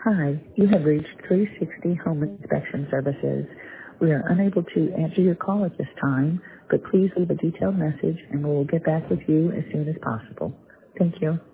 Hi, you have reached 360 Home Inspection Services. We are unable to answer your call at this time, but please leave a detailed message and we will get back with you as soon as possible. Thank you.